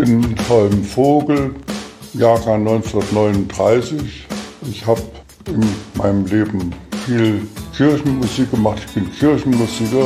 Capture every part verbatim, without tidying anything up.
bin Holm Vogel, Jahrgang neunzehnhundertneununddreißig. Ich habe in meinem Leben viel Kirchenmusik gemacht. Ich bin Kirchenmusiker.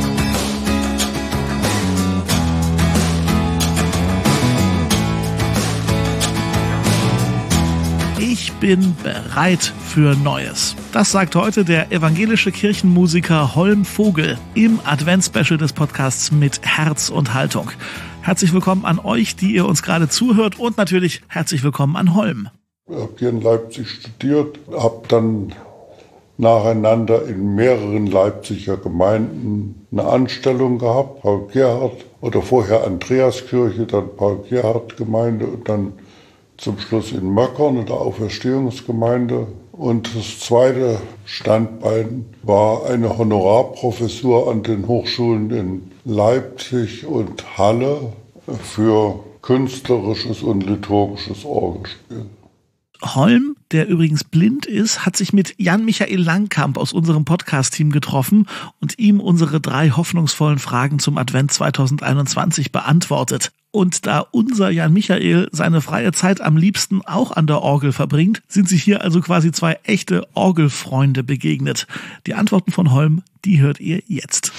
Ich bin bereit für Neues. Das sagt heute der evangelische Kirchenmusiker Holm Vogel im Advents-Special des Podcasts mit Herz und Haltung. Herzlich willkommen an euch, die ihr uns gerade zuhört, und natürlich herzlich willkommen an Holm. Ich habe hier in Leipzig studiert, habe dann nacheinander in mehreren Leipziger Gemeinden eine Anstellung gehabt, Paul Gerhardt, oder vorher Andreaskirche, dann Paul Gerhardt Gemeinde und dann zum Schluss in Möckern in der Auferstehungsgemeinde. Und das zweite Standbein war eine Honorarprofessur an den Hochschulen in Leipzig und Halle für künstlerisches und liturgisches Orgelspiel. Holm, der übrigens blind ist, hat sich mit Jan-Michael Langkamp aus unserem Podcast-Team getroffen und ihm unsere drei hoffnungsvollen Fragen zum Advent zweitausendeinundzwanzig beantwortet. Und da unser Jan-Michael seine freie Zeit am liebsten auch an der Orgel verbringt, sind sich hier also quasi zwei echte Orgelfreunde begegnet. Die Antworten von Holm, die hört ihr jetzt.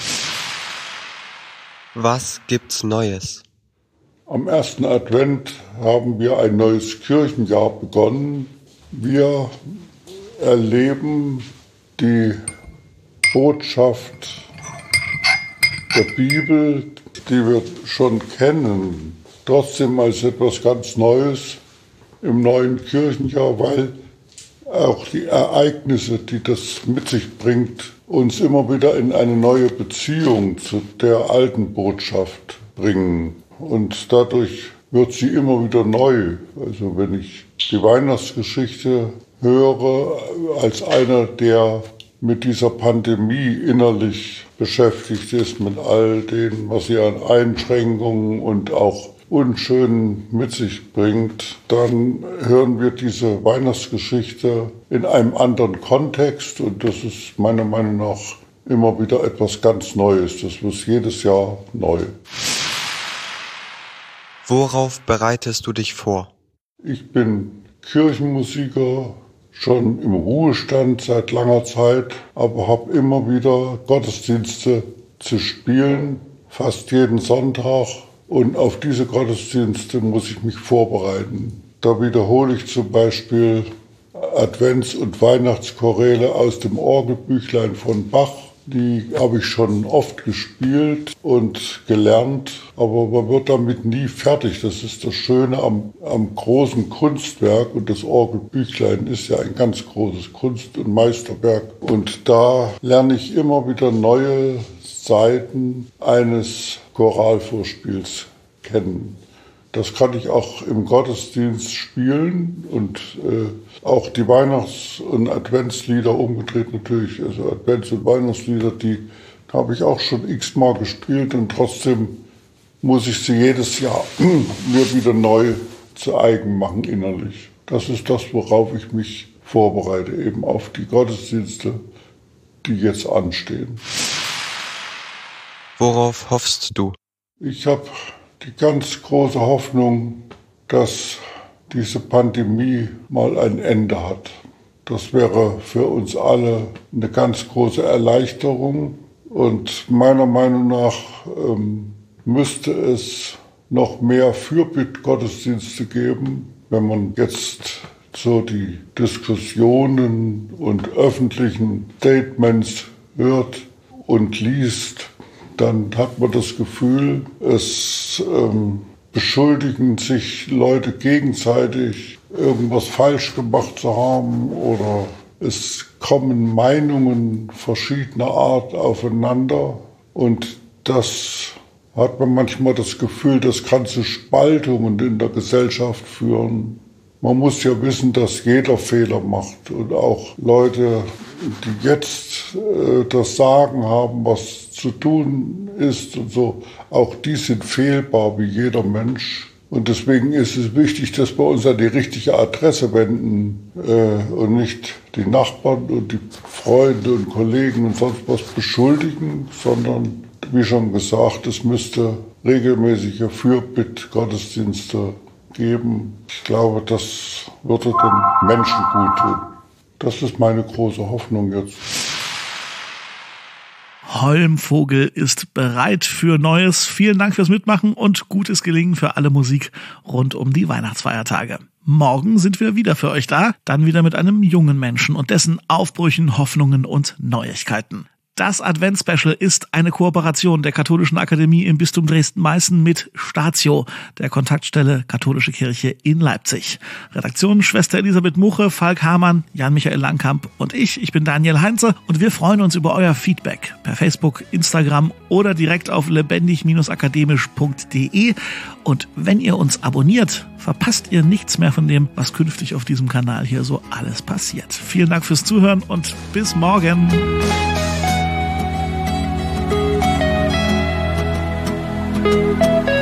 Was gibt's Neues? Am ersten Advent haben wir ein neues Kirchenjahr begonnen. Wir erleben die Botschaft der Bibel, die wir schon kennen, trotzdem als etwas ganz Neues im neuen Kirchenjahr, weil auch die Ereignisse, die das mit sich bringt, uns immer wieder in eine neue Beziehung zu der alten Botschaft bringen. Und dadurch wird sie immer wieder neu. Also wenn ich die Weihnachtsgeschichte höre, als einer, der mit dieser Pandemie innerlich beschäftigt ist, mit all dem, was sie an Einschränkungen und auch Unschönen mit sich bringt, dann hören wir diese Weihnachtsgeschichte in einem anderen Kontext. Und das ist meiner Meinung nach immer wieder etwas ganz Neues. Das ist jedes Jahr neu. Worauf bereitest du dich vor? Ich bin Kirchenmusiker, schon im Ruhestand seit langer Zeit, aber habe immer wieder Gottesdienste zu spielen, fast jeden Sonntag. Und auf diese Gottesdienste muss ich mich vorbereiten. Da wiederhole ich zum Beispiel Advents- und Weihnachtschoräle aus dem Orgelbüchlein von Bach. Die habe ich schon oft gespielt und gelernt, aber man wird damit nie fertig. Das ist das Schöne am, am großen Kunstwerk, und das Orgelbüchlein ist ja ein ganz großes Kunst- und Meisterwerk. Und da lerne ich immer wieder neue Seiten eines Choralvorspiels kennen. Das kann ich auch im Gottesdienst spielen, und äh, auch die Weihnachts- und Adventslieder umgedreht natürlich. Also Advents- und Weihnachtslieder, die habe ich auch schon x-mal gespielt, und trotzdem muss ich sie jedes Jahr mir wieder neu zu eigen machen innerlich. Das ist das, worauf ich mich vorbereite, eben auf die Gottesdienste, die jetzt anstehen. Worauf hoffst du? Ich habe die ganz große Hoffnung, dass diese Pandemie mal ein Ende hat. Das wäre für uns alle eine ganz große Erleichterung. Und meiner Meinung nach ähm, müsste es noch mehr Fürbittgottesdienste geben, wenn man jetzt so die Diskussionen und öffentlichen Statements hört und liest. Dann hat man das Gefühl, es ähm, beschuldigen sich Leute gegenseitig, irgendwas falsch gemacht zu haben, oder es kommen Meinungen verschiedener Art aufeinander, und das hat man manchmal das Gefühl, das kann zu Spaltungen in der Gesellschaft führen. Man muss ja wissen, dass jeder Fehler macht, und auch Leute, die jetzt äh, das Sagen haben, was zu tun ist und so, auch die sind fehlbar wie jeder Mensch. Und deswegen ist es wichtig, dass wir uns an die richtige Adresse wenden äh, und nicht die Nachbarn und die Freunde und Kollegen und sonst was beschuldigen, sondern wie schon gesagt, es müsste regelmäßige Fürbitt-Gottesdienste geben. Ich glaube, das würde den Menschen gut tun. Das ist meine große Hoffnung jetzt. Holmvogel ist bereit für Neues. Vielen Dank fürs Mitmachen und gutes Gelingen für alle Musik rund um die Weihnachtsfeiertage. Morgen sind wir wieder für euch da, dann wieder mit einem jungen Menschen und dessen Aufbrüchen, Hoffnungen und Neuigkeiten. Das Advents-Special ist eine Kooperation der Katholischen Akademie im Bistum Dresden-Meißen mit Statio, der Kontaktstelle Katholische Kirche in Leipzig. Redaktion Schwester Elisabeth Muche, Falk Hamann, Jan-Michael Langkamp und ich, ich bin Daniel Heinze und wir freuen uns über euer Feedback per Facebook, Instagram oder direkt auf lebendig akademisch punkt de. Und wenn ihr uns abonniert, verpasst ihr nichts mehr von dem, was künftig auf diesem Kanal hier so alles passiert. Vielen Dank fürs Zuhören und bis morgen. Thank you.